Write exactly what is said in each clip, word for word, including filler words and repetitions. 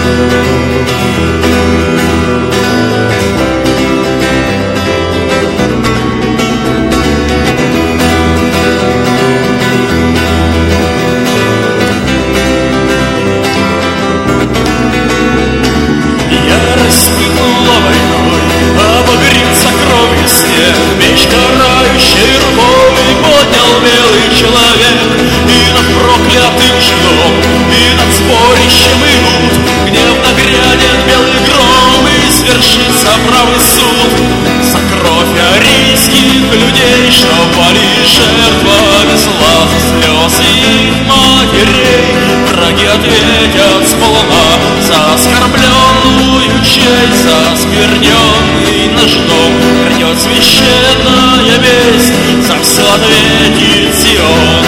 Меч карающей рукой поднял белый человек, и над проклятым ждем, и над спорящим идут. Гневно грянет белый гром, и свершится правый суд. За кровь арийских людей, что пали жертвами зла, за слезы их матерей враги ответят сполна. За оскорбленную честь, за оскверненный наш дом придет священная весть, за все ответит Сион.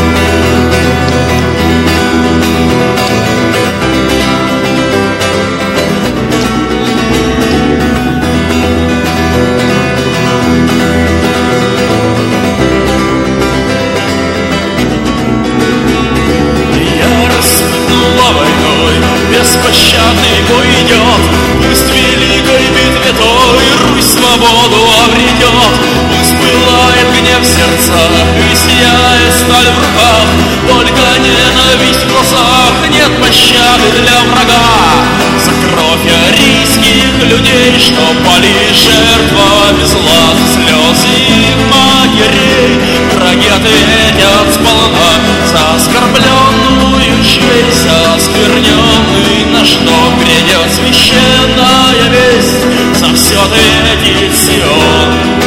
Беспощадный бой идет, пусть великой битве той Русь свободу обретет. Пусть пылает гнев в сердцах и сияет сталь в руках, только ненависть в глазах, нет пощады для врага. За кровь арийских людей, что пали жертвами зла, за слезы их матерей враги ответят сполна. За оскорбленную честь, за оскверненный наш дом грядет священная весть, за все ответит Сион.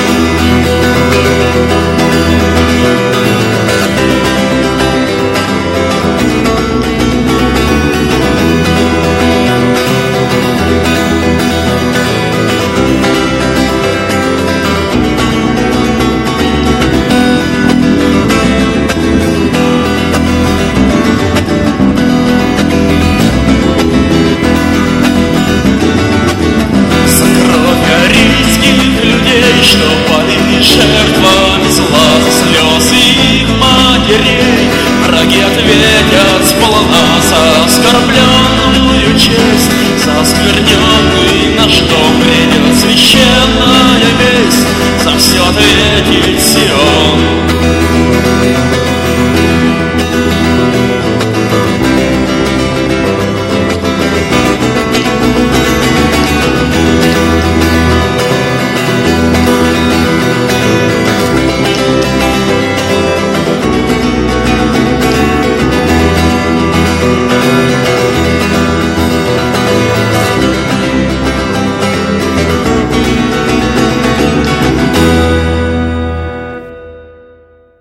Что пали жертвами зла, за слезы их матерей враги ответят сполна. За оскорбленных